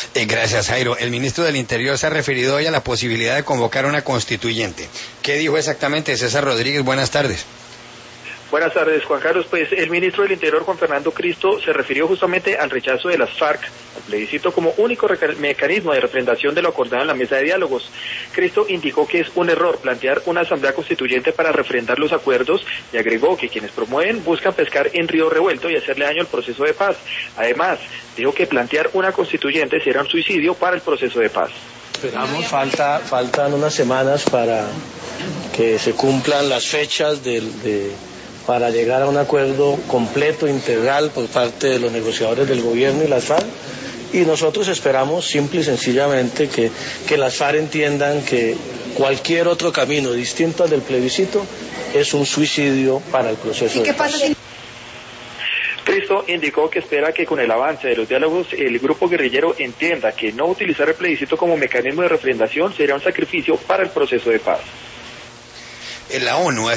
Gracias, Jairo. El ministro del Interior se ha referido hoy a la posibilidad de convocar una constituyente. ¿Qué dijo exactamente César Rodríguez? Buenas tardes. Buenas tardes, Juan Carlos. Pues el ministro del Interior, Juan Fernando Cristo, se refirió justamente al rechazo de las FARC al plebiscito como único mecanismo de refrendación de lo acordado en la mesa de diálogos. Cristo indicó que es un error plantear una asamblea constituyente para refrendar los acuerdos y agregó que quienes promueven buscan pescar en río revuelto y hacerle daño al proceso de paz. Además, dijo que plantear una constituyente será un suicidio para el proceso de paz. Esperamos, faltan unas semanas para que se cumplan las fechas para llegar a un acuerdo completo, integral por parte de los negociadores del gobierno y las FARC, y nosotros esperamos simple y sencillamente que las FARC entiendan que cualquier otro camino distinto al del plebiscito es un suicidio para el proceso de paz. Cristo indicó que espera que con el avance de los diálogos el grupo guerrillero entienda que no utilizar el plebiscito como mecanismo de refrendación será un sacrificio para el proceso de paz. La ONU